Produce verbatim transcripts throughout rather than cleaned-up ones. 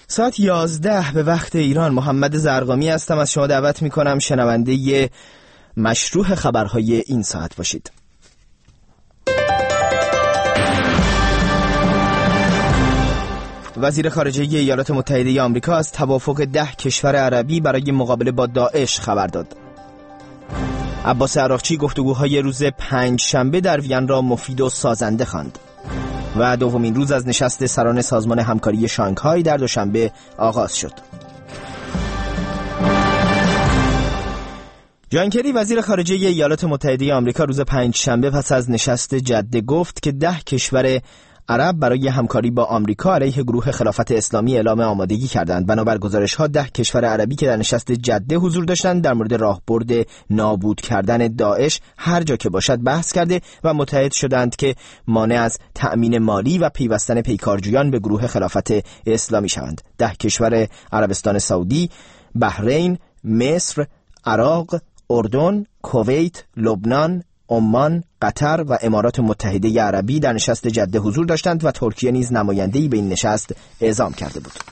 ساعت یازده به وقت ایران. محمد زرقامی هستم. از شما دعوت میکنم شنونده مشروع خبرهای این ساعت باشید. وزیر خارجه ایالات متحده آمریکا از توافق ده کشور عربی برای مقابله با داعش خبر داد. عباس عراقچی گفتگوهای روز پنج شنبه در وین را مفید و سازنده خواند. و دومین روز از نشست سران سازمان همکاری شانگهای در دوشنبه آغاز شد. جان کری وزیر خارجه ایالات متحده آمریکا روز پنج شنبه پس از نشست جده گفت که ده کشور عرب برای همکاری با آمریکا علیه گروه خلافت اسلامی اعلام آمادگی کردند. بنابر گزارش‌ها ده کشور عربی که در نشست جده حضور داشتند در مورد راهبرد نابود کردن داعش هر جا که باشد بحث کرده و متحد شدند که مانع از تأمین مالی و پیوستن پیکارجویان به گروه خلافت اسلامی شوند. ده کشور عربستان سعودی، بحرین، مصر، عراق، اردن، کویت، لبنان، عمان، قطر و امارات متحده عربی در نشست جده حضور داشتند و ترکیه نیز نماینده‌ای به این نشست اعزام کرده بود.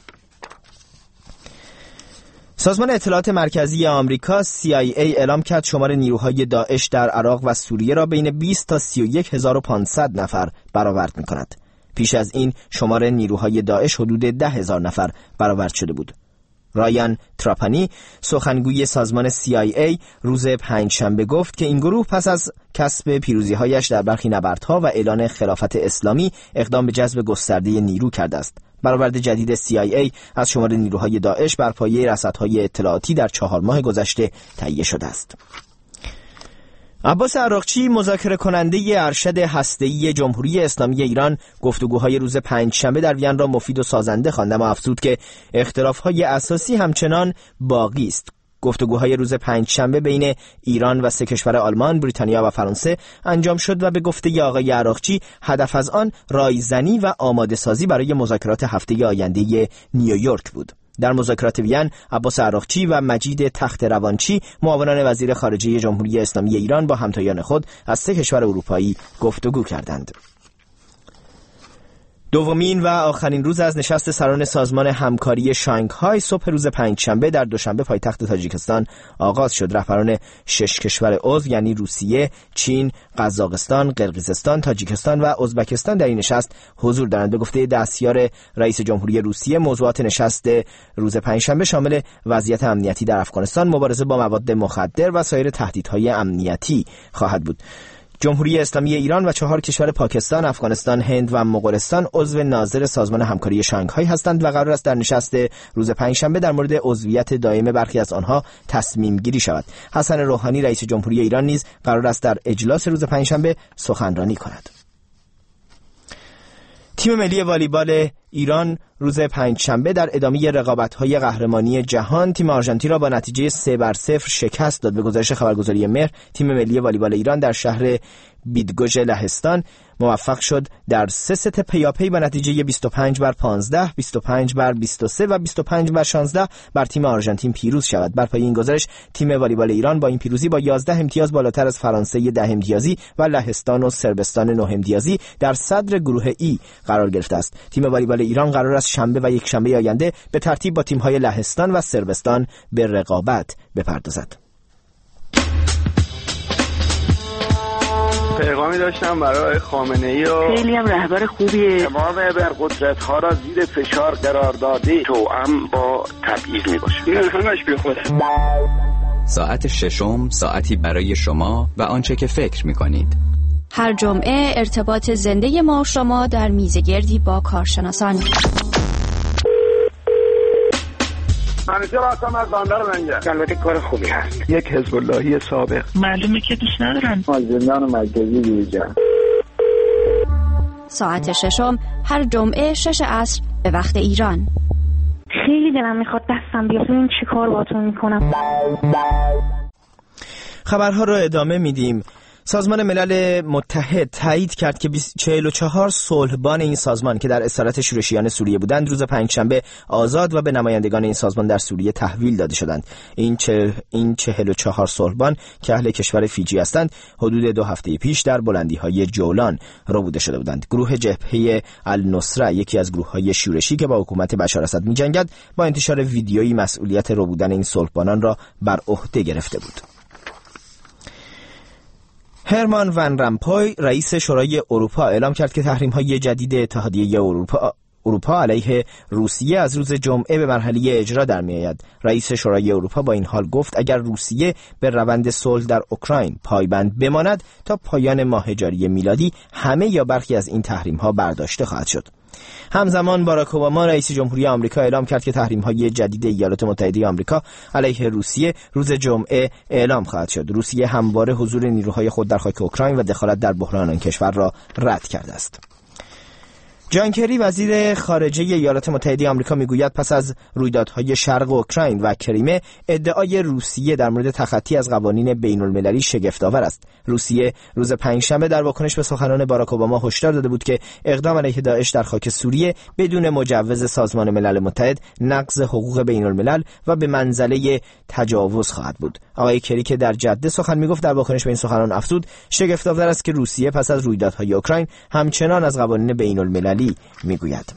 سازمان اطلاعات مرکزی آمریکا سی آی ای اعلام کرد شمار نیروهای داعش در عراق و سوریه را بین بیست تا سی و یک هزار و پانصد نفر برآورد می‌کند. پیش از این شمار نیروهای داعش حدود ده هزار نفر برآورد شده بود. رایان تراپانی سخنگوی سازمان سی آی ای روز پنج شنبه گفت که این گروه پس از کسب پیروزی‌هایش در برخی نبردها و اعلان خلافت اسلامی اقدام به جذب گسترده نیرو کرده است. برآورد جدید سی آی ای از شمار نیروهای داعش بر پایه رصدهای اطلاعاتی در چهار ماه گذشته تهیه شده است. عباس عراقچی مذاکره کننده ارشد هسته‌ای جمهوری اسلامی ایران گفتگوهای روز پنج شنبه در وین را مفید و سازنده خواند، اما افزود که اختلاف‌های اساسی همچنان باقی است. گفتگوهای روز پنج شنبه بین ایران و سه کشور آلمان، بریتانیا و فرانسه انجام شد و به گفته آقای عراقچی هدف از آن رایزنی و آماده سازی برای مذاکرات هفته آینده نیویورک بود. در مذاکرات وین، عباس عراقچی و مجید تخت روانچی معاونان وزیر خارجه جمهوری اسلامی ایران با همتایان خود از سه کشور اروپایی گفتگو کردند. دومین و آخرین روز از نشست سران سازمان همکاری شانگهای صبح روز پنجشنبه در دوشنبه پایتخت تاجیکستان آغاز شد. رهبران شش کشور عضو یعنی روسیه، چین، قزاقستان، قرقیزستان، تاجیکستان و ازبکستان در این نشست حضور دارند. به گفته دستیار رئیس جمهوری روسیه، موضوعات نشست روز پنجشنبه شامل وضعیت امنیتی در افغانستان، مبارزه با مواد مخدر و سایر تهدیدهای امنیتی خواهد بود. جمهوری اسلامی ایران و چهار کشور پاکستان، افغانستان، هند و مغولستان عضو ناظر سازمان همکاری شانگهای هستند و قرار است در نشست روز پنجشنبه در مورد عضویت دائم برخی از آنها تصمیم گیری شود. حسن روحانی رئیس جمهوری ایران نیز قرار است در اجلاس روز پنجشنبه سخنرانی کند. تیم ملی والیبال ایران روز پنجشنبه در ادامه رقابت‌های قهرمانی جهان تیم آرژانتین را با نتیجه سه بر صفر شکست داد. به گزارش خبرگزاری مهر، تیم ملی والیبال ایران در شهر بیدگوژ لهستان موفق شد در سه ست پیاپی با نتیجه بیست و پنج بر پانزده، بیست و پنج بر بیست و سه و بیست و پنج بر شانزده بر تیم آرژانتین پیروز شود. بر پایه این گزارش تیم والیبال ایران با این پیروزی با یازده امتیاز بالاتر از فرانسه ده امتیازی و لهستان و صربستان نه امتیازی در صدر گروه ای قرار گرفته است. تیم والیبال ایران قرار است شنبه و یک شنبه آینده به ترتیب با تیم‌های لهستان و صربستان به رقابت بپردازد. پیغامی داشتم برای خامنه‌ای و خیلی هم رهبر خوبیه. تمام ابرقدرت‌ها را زیر فشار قرار داده، توأم با تبعیض میباشه. این همش بی خوده. ساعت ششم، ساعتی برای شما و آنچه که فکر میکنید. هر جمعه ارتباط زنده ما و شما در میزگردی با کارشناسان. همیشه راستم از باندر منگه. البته کار خوبی هست. یک حزب اللهی سابق. معلومه که دوست ندارن. از زندان مرکزی بیرون. ساعت ششم هر جمعه شش عصر به وقت ایران. خیلی دلم میخواد دستم بیاد. این چیکار باهاتون میکنم؟ خبرها رو ادامه میدیم. سازمان ملل متحد تایید کرد که چهل و چهار صلحبان این سازمان که در اسارت شورشیان سوریه بودند روز پنجشنبه آزاد و به نمایندگان این سازمان در سوریه تحویل داده شدند. این چه این چهل و چهار صلحبان که اهل کشور فیجی هستند حدود دو هفته پیش در بلندی‌های جولان ربوده شده بودند. گروه جبهه النصره، یکی از گروه‌های شورشی که با حکومت بشار اسد می‌جنگد، با انتشار ویدیویی مسئولیت ربودن این صلحبانان را بر عهده گرفته بود. هرمان ون رامپوی رئیس شورای اروپا اعلام کرد که تحریم‌های جدید اتحادیه اروپا اروپا علیه روسیه از روز جمعه به مرحله اجرا در می‌آید. رئیس شورای اروپا با این حال گفت اگر روسیه به روند صلح در اوکراین پایبند بماند تا پایان ماه جاری میلادی همه یا برخی از این تحریم‌ها برداشته خواهد شد. همزمان باراک اوباما رئیس جمهوری آمریکا اعلام کرد که تحریم‌های جدید ایالات متحده آمریکا علیه روسیه روز جمعه اعلام خواهد شد. روسیه همواره حضور نیروهای خود در خاک اوکراین و دخالت در بحران آن کشور را رد کرده است. جان کری وزیر خارجه ایالات متحده آمریکا میگوید پس از رویدادهای شرق اوکراین و کریمه ادعای روسیه در مورد تخطی از قوانین بین المللی شگفت‌آور است. روسیه روز پنجشنبه در واکنش به سخنان باراک اوباما هشدار داده بود که اقدام علیه داعش در خاک سوریه بدون مجوز سازمان ملل متحد نقض حقوق بین الملل و به منزله تجاوز خواهد بود. آقای کری که در جده سخن میگفت در واکنش به این سخنان افزود شگفت‌آور است که روسیه پس از رویدادهای اوکراین همچنان از قوانین بین المللی میگوید.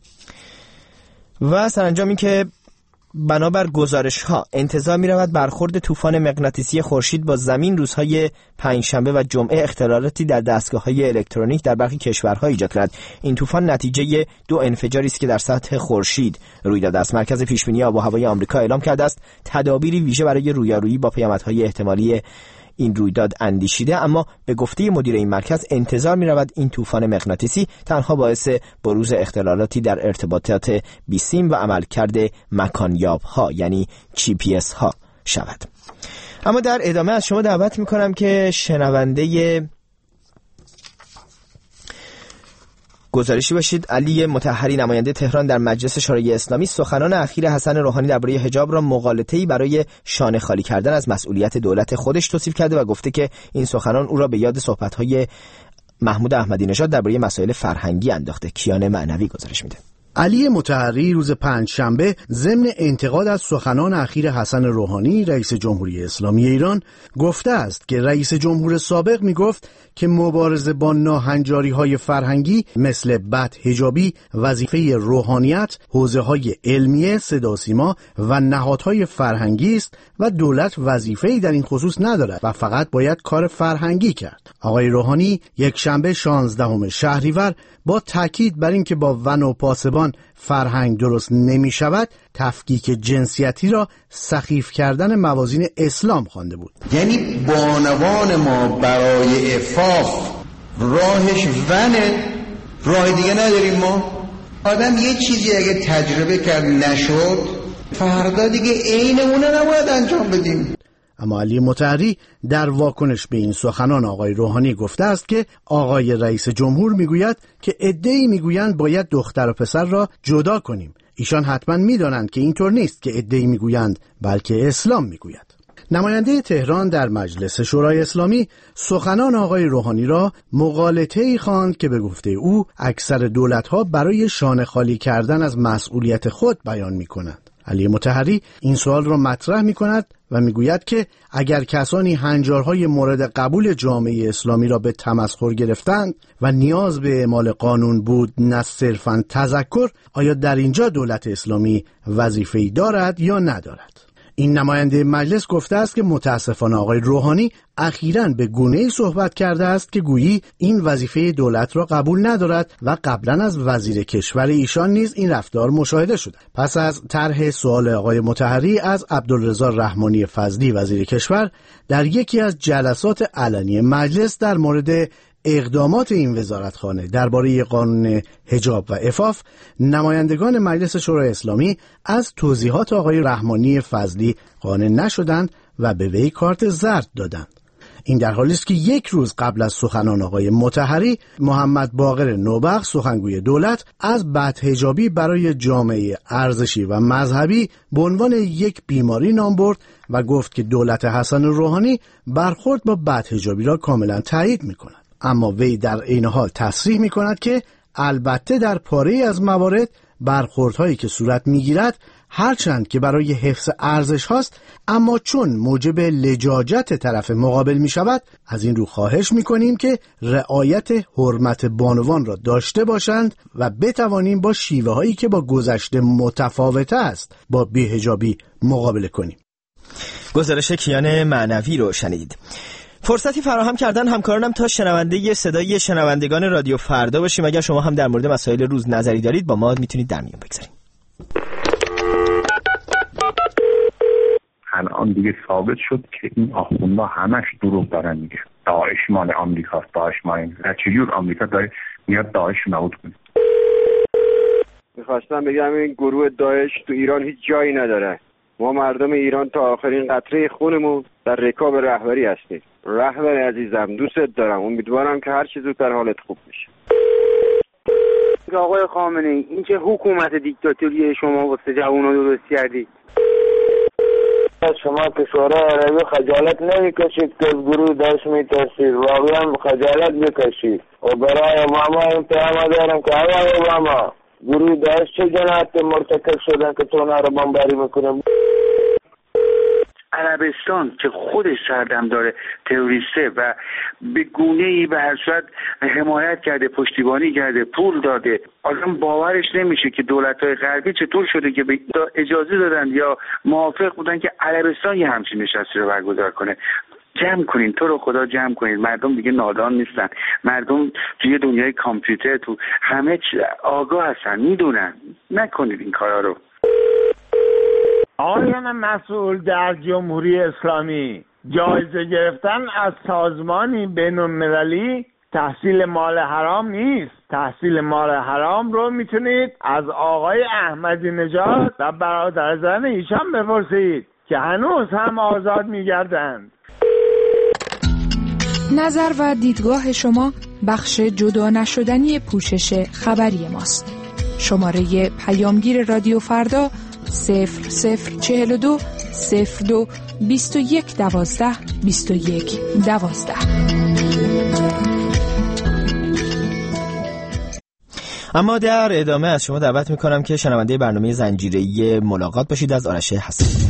و سرانجام این که بنابر گزارش ها انتظار می رود برخورد طوفان مغناطیسی خورشید با زمین روزهای پنجشنبه و جمعه اختلالاتی در دستگاه های الکترونیک در برخی کشورها ایجاد کند. این طوفان نتیجه دو انفجاری است که در سطح خورشید روی داده است. مرکز پیشبینی آب و هوای آمریکا اعلام کرده است تدابیری ویژه برای رویارویی با پیامدهای احتمالی این رویداد اندیشیده، اما به گفته مدیر این مرکز انتظار می رود این طوفان مغناطیسی تنها باعث بروز اختلالاتی در ارتباطات بیسیم و عملکرد مکانیاب ها یعنی جی پی اس ها شود. اما در ادامه از شما دعوت می کنم که شنونده گزارشی باشید. علی مطهری نماینده تهران در مجلس شورای اسلامی سخنان اخیر حسن روحانی درباره حجاب را مغالطه‌ای برای شانه خالی کردن از مسئولیت دولت خودش توصیف کرده و گفته که این سخنان او را به یاد صحبت‌های محمود احمدی نژاد درباره مسائل فرهنگی انداخته. کیان معنوی گزارش میده. علی مطهری روز پنجشنبه ضمن انتقاد از سخنان اخیر حسن روحانی رئیس جمهوری اسلامی ایران گفته است که رئیس جمهور سابق می گفت که مبارزه با ناهنجاری‌های فرهنگی مثل بدحجابی وظیفه روحانیت، حوزه‌های علمیه، صداوسیما و نهادهای فرهنگی است و دولت وظیفه‌ای در این خصوص ندارد و فقط باید کار فرهنگی کرد. آقای روحانی یک شنبه شانزدهم شهریور با تاکید بر اینکه با ون و پاسبان فرهنگ درست نمی شود تفکیک جنسیتی را سخیف کردن موازین اسلام خوانده بود. یعنی بانوان ما برای عفاف راهش ونه، راه دیگه نداریم. ما آدم یه چیزی اگه تجربه کرد نشد فردا دیگه عین اونه نباید انجام بدیم. اما علی مطهری در واکنش به این سخنان آقای روحانی گفته است که آقای رئیس جمهور میگوید که عده‌ای میگویند باید دختر و پسر را جدا کنیم. ایشان حتما میدانند که اینطور نیست که عده‌ای میگویند، بلکه اسلام میگوید. نماینده تهران در مجلس شورای اسلامی سخنان آقای روحانی را مغالطه‌ای خواند که به گفته او اکثر دولت‌ها برای شانه خالی کردن از مسئولیت خود بیان می‌کنند. علی مطهری این سوال را مطرح می کند و می گوید که اگر کسانی هنجارهای مورد قبول جامعه اسلامی را به تمسخر گرفتند و نیاز به اعمال قانون بود نه صرفاً تذکر، آیا در اینجا دولت اسلامی وظیفه‌ای دارد یا ندارد؟ این نماینده مجلس گفته است که متاسفانه آقای روحانی اخیراً به گونه‌ای صحبت کرده است که گویی این وظیفه دولت را قبول ندارد و قبلا از وزیر کشور ایشان نیز این رفتار مشاهده شده. پس از طرح سوال آقای مطهری از عبدالرضا رحمانی فضلی وزیر کشور در یکی از جلسات علنی مجلس در مورد اقدامات این وزارتخانه درباره قانون حجاب و عفاف، نمایندگان مجلس شورای اسلامی از توضیحات آقای رحمانی فضلی قانع نشدند و به وی کارت زرد دادند. این در حالی است که یک روز قبل از سخنان آقای مطهری، محمد باقر نوبخت سخنگوی دولت از بدحجابی برای جامعه ارزشی و مذهبی به عنوان یک بیماری نام برد و گفت که دولت حسن روحانی برخورد با بدحجابی را کاملا تایید می‌کند. اما وی در عین حال تصریح می‌کند که البته در پاره‌ای از موارد برخوردهایی که صورت می‌گیرد هرچند که برای حفظ ارزش هاست، اما چون موجب لجاجت طرف مقابل می شود، از این رو خواهش می کنیم که رعایت حرمت بانوان را داشته باشند و بتوانیم با شیوه هایی که با گذشته متفاوت است با بی‌حجابی مقابله کنیم. گزارش کیان معنوی رو شنیدید. فرصتی فراهم کردن همکارانم تا شنونده صدای شنوندگان رادیو فردا باشیم. اگر شما هم در مورد مسائل روز نظری دارید با ما میتونید در میون بگذارید. الان دیگه ثابت شد که این آخوندها همش دروغ دارن میگه. داعش مال آمریکاست، داعش مال این. چجور آمریکا داره میاد داعش رو نابود کنه؟ میخواستم بگم این گروه داعش تو ایران هیچ جایی نداره. ما مردم ایران تا آخرین قطره خونمون در رکاب رهبری هستیم. رهبر عزیزم دوستت دارم، امیدوارم که هر چه زودتر حالت خوب بشه. آقای خامنه‌ای این چه حکومت دیکتاتوری شما واسه جوونا درست کردی؟ شما کشورهای عربی خجالت نمیکشید که از گروه داعش میترسید، واقعا خجالت بکشید و برای اوباما این پیام دارم که آقای اوباما گروه داعش چه جنایت مرتکب شدن که تو اونا رو بمباری میکنه؟ عربستان که خودش سردم داره تروریسته و به گونه‌ای به هر صورت حمایت کرده، پشتیبانی کرده، پول داده، آدم باورش نمیشه که دولت‌های غربی چطور شده که به اجازه دادن یا موافق بودن که عربستان یه همچین نشستی رو برگزار کنه. جمع کنین، تو رو خدا جمع کنین. مردم دیگه نادان نیستن، مردم توی دنیای کامپیوتر تو همه آگاه هستن، میدونن. نکنید این کارا رو. آقایان مسئول در جمهوری اسلامی، جایزه گرفتن از سازمانی بین‌المللی تحصیل مال حرام نیست. تحصیل مال حرام رو میتونید از آقای احمدی نژاد و برادر زن ایشان بپرسید که هنوز هم آزاد میگردند. نظر و دیدگاه شما بخش جدا نشدنی پوشش خبری ماست. شماره پیامگیر رادیو فردا صفر صفر چهل و دو صفر دو بیست و یک دوازده بیست و یک دوازده. اما در ادامه از شما دعوت میکنم که شنونده برنامه زنجیره‌ای ملاقات باشید از آرش حسن.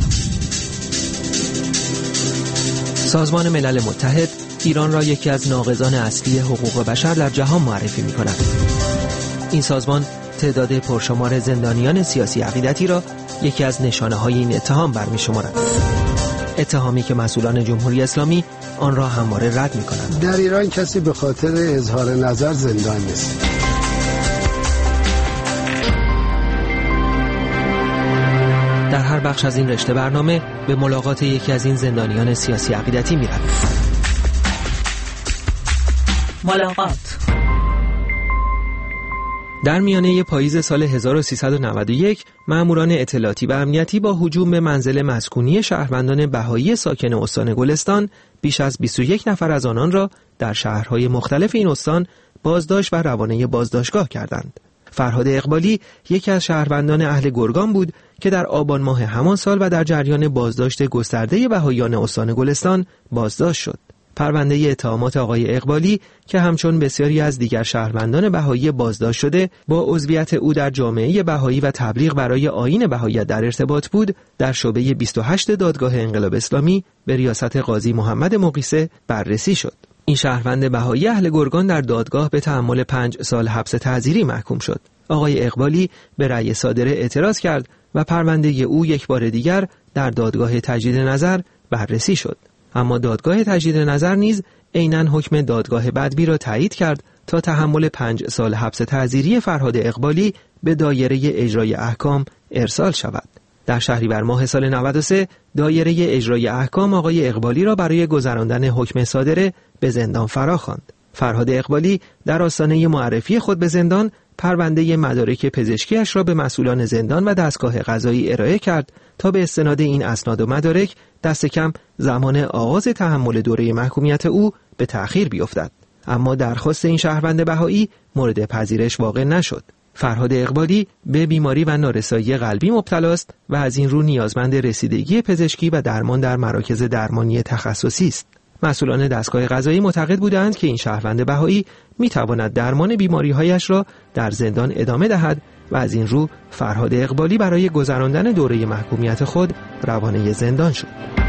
سازمان ملل متحد ایران را یکی از ناقضان اصلی حقوق بشر در جهان معرفی میکند. این سازمان تعداد پرشمار زندانیان سیاسی عقیدتی را یکی از نشانه‌های این اتهام برمی‌شمارد. اتهامی که مسئولان جمهوری اسلامی آن را همواره رد می‌کنند. در ایران کسی به خاطر اظهار نظر زندان نیست. در هر بخش از این رشته برنامه به ملاقات یکی از این زندانیان سیاسی عقیدتی می‌رویم. ملاقات. در میانه پاییز سال هزار و سیصد و نود و یک ماموران اطلاعاتی و امنیتی با هجوم به منزل مسکونی شهروندان بهایی ساکن استان گلستان بیش از بیست و یک نفر از آنان را در شهرهای مختلف این استان بازداشت و روانه بازداشتگاه کردند. فرهاد اقبالی یکی از شهروندان اهل گرگان بود که در آبان ماه همان سال و در جریان بازداشت گسترده بهاییان استان گلستان بازداشت شد. پرونده اتهامات آقای اقبالی که همچون بسیاری از دیگر شهروندان بهایی بازداشت شده با عضویت او در جامعه بهایی و تبلیغ برای آیین بهاییت در ارتباط بود، در شعبه بیست و هشت دادگاه انقلاب اسلامی به ریاست قاضی محمد مقیسه بررسی شد. این شهروند بهایی اهل گرگان در دادگاه به تحمل پنج سال حبس تعزیری محکوم شد. آقای اقبالی به رأی صادره اعتراض کرد و پرونده او یک بار دیگر در دادگاه تجدید نظر بررسی شد. اما دادگاه تجدید نظر نیز عیناً حکم دادگاه بدبی را تایید کرد تا تحمل پنج سال حبس تعزیری فرهاد اقبالی به دایره اجرای احکام ارسال شود. در شهریور ماه سال نود و سه دایره اجرای احکام آقای اقبالی را برای گذراندن حکم صادره به زندان فراخواند. فرهاد اقبالی در آستانه معرفی خود به زندان پرونده مدارک پزشکیش را به مسئولان زندان و دستگاه قضایی ارائه کرد تا به استناد این اسناد و مدارک دست کم زمان آغاز تحمل دوره محکومیت او به تأخیر بیفتد. اما درخواست این شهروند بهایی مورد پذیرش واقع نشد. فرهاد اقبالی به بیماری و نارسایی قلبی مبتلا است و از این رو نیازمند رسیدگی پزشکی و درمان در مراکز درمانی تخصصی است. مسئولان دستگاه قضایی معتقد بودند که این شهروند بهایی میتواند درمان بیماری‌هایش را در زندان ادامه دهد و از این رو فرهاد اقبالی برای گذراندن دوره محکومیت خود روانه زندان شد.